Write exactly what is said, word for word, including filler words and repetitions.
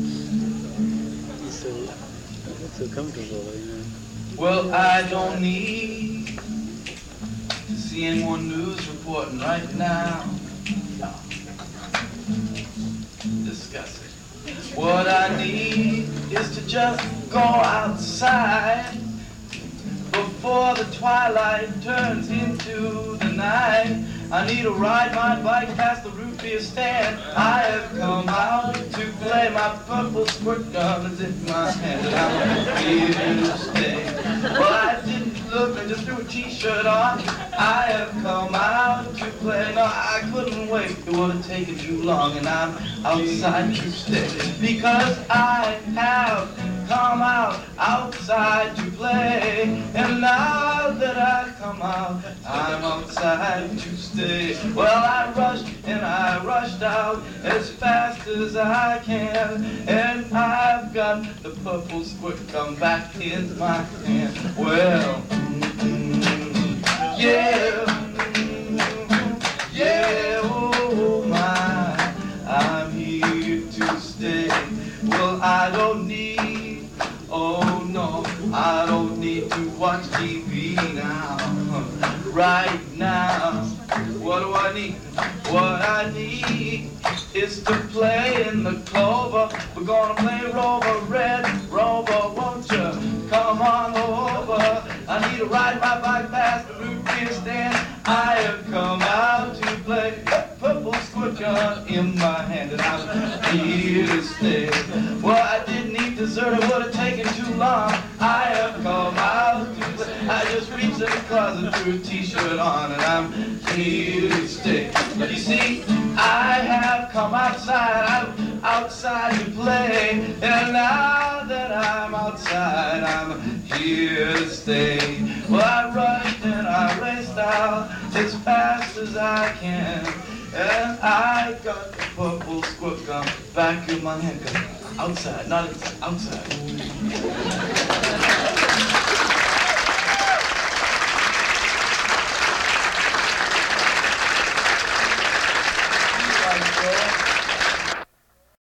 He's so, so comfortable, you know. Well, I don't need to see any more news reporting right now. No. Discuss it. What I need is to just go outside before the twilight turns into the night. I need to ride my bike past the root beer stand. I have come out to play my purple squirt gun as if my hand and I'm here to stay. Well, I didn't look, I just threw a t-shirt on. I have come out to play. No, I couldn't wait, it would have taken too long, and I'm outside to stay. Because I have come out outside to play, and now that I come out, I'm outside to stay. Well, I rushed and I rushed out as fast as I can, and I've got the purple squirt come back in my hand. Well, mm, yeah, yeah, oh my, I'm here to stay. Well, I don't need, oh no, I don't need to watch T V now, right now. What do I need? What I need is to play in the clover. We're gonna play Rover, Red Rover, won't you come on over? I need to ride my bike past the root beer stand. I have come out to play purple squirt gun in my hand, and I'm here to stay. Well, I didn't eat dessert, it would have taken too long. I have come out to play. I just reached in the closet, threw a t-shirt on, and I'm here to stay. You see, I have come outside, I'm outside to play, and now that I'm outside, I'm here to stay. Well, I rushed and I raced out as fast as I can, and I got the purple squirt gun back in my hand. Outside, not inside, outside.